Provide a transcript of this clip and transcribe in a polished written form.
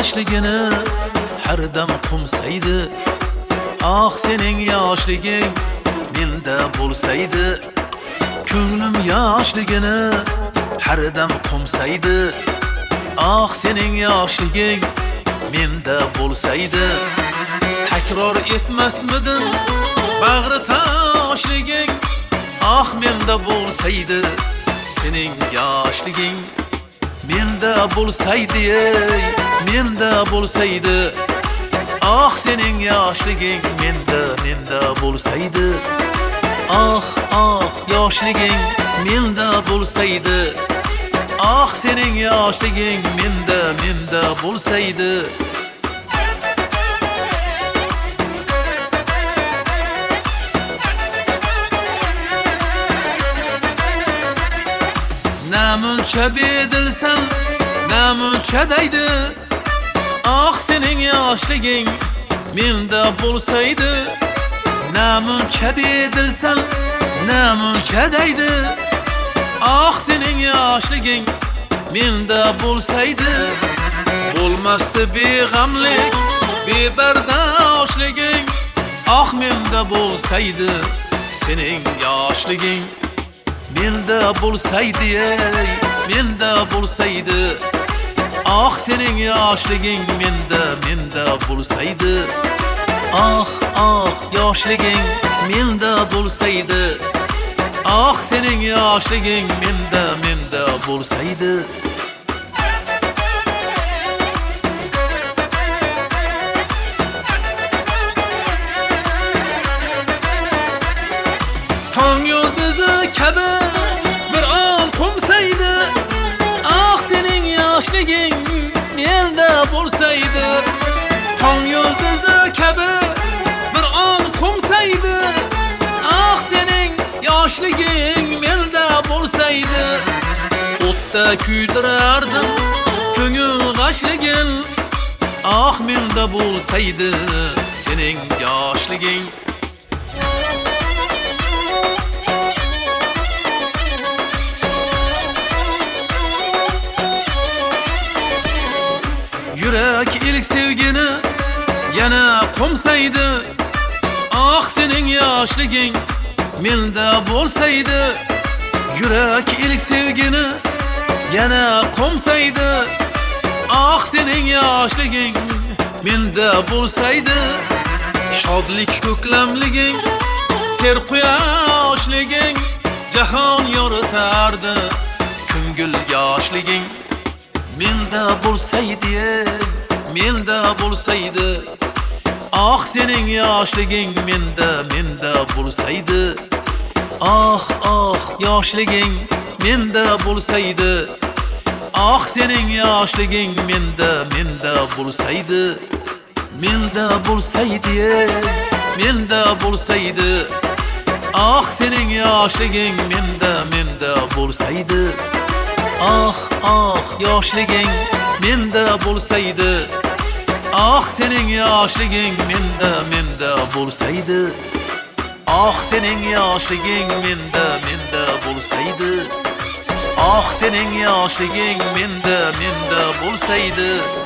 yoshligini har dam qumsaydi. Ah sening yoshliging menda bo'lsaydi. Ko'nglim yoshligini har dam qumsaydi. Ah sening yoshliging menda bo'lsaydi. Takror etmasmidim bag'ri toshliging. Ah menda bo'lsaydi sening yoshliging. Menda bo'lsaydi, menda bo'lsaydi. Ah sening yoshliging menda bo'lsaydi. Ah yoshliging menda bo'lsaydi. Ah sening yoshliging menda bo'lsaydi. Namuncha bedilsan, namuncha deydi. Ah sening yoshliging menda bo'lsaydi. Namuncha bedilsan, namuncha deydi. Ah sening yoshliging menda bo'lsaydi. Bo'lmasdi beg'amlik, bebardoshliging. Ah menda bo'lsaydi sening yoshliging. Menda bo'lsaydi, menda bo'lsaydi. Ah sening yoshliging menda bo'lsaydi. Ah yoshliging menda bo'lsaydi. Ah sening yoshliging menda bo'lsaydi. Tong yulduzi kabi bir on qumsaydi. Ah sening yoshliging menda bo'lsaydi. Tong yulduzi kabi bir on qumsaydi. Ah sening yoshliging menda bo'lsaydi. O'tda kuydirardim ko'ngil g'ashligin. Ah menda bo'lsaydi sening yoshliging. Yurak ilk sevgini yana qumsaydi. Ah sening yoshliging menda bo'lsaydi. Yurak ilk sevgini yana qumsaydi. Ah sening yoshliging menda bo'lsaydi. Shodlik ko'klamliging, ser quyoshliging jahon yoritardi. Ko'ngil yoshliging menda bo'lsaydi, menda bo'lsaydi. Ah sening yoshliging menda bo'lsaydi. Ah yoshliging menda bo'lsaydi. Ah sening yoshliging menda bo'lsaydi. Menda bo'lsaydi, menda bo'lsaydi. Ah sening yoshliging menda bo'lsaydi. Ah yoshliging menda bo'lsaydi. Ah sening yoshliging menda bo'lsaydi. Ah sening yoshliging menda bo'lsaydi. Ah sening yoshliging menda bo'lsaydi.